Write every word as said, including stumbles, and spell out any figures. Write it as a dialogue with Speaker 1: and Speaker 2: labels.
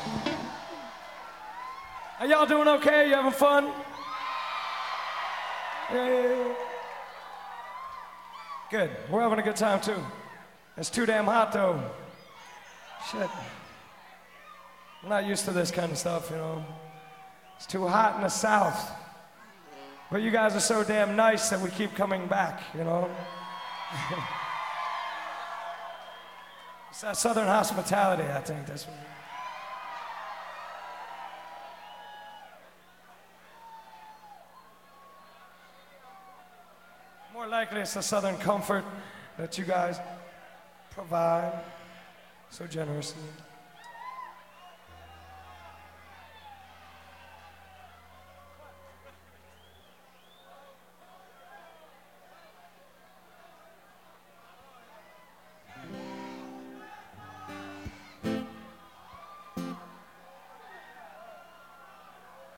Speaker 1: Are y'all doing okay? You having fun? Yeah, yeah, yeah. Good. We're having a good time too. It's too damn hot though. Shit. I'm not used to this kind of stuff, you know. It's too hot in the South. But you guys are so damn nice that we keep coming back, you know. It's that Southern hospitality, I think. That's what. More likely it's the Southern comfort that you guys provide so generously.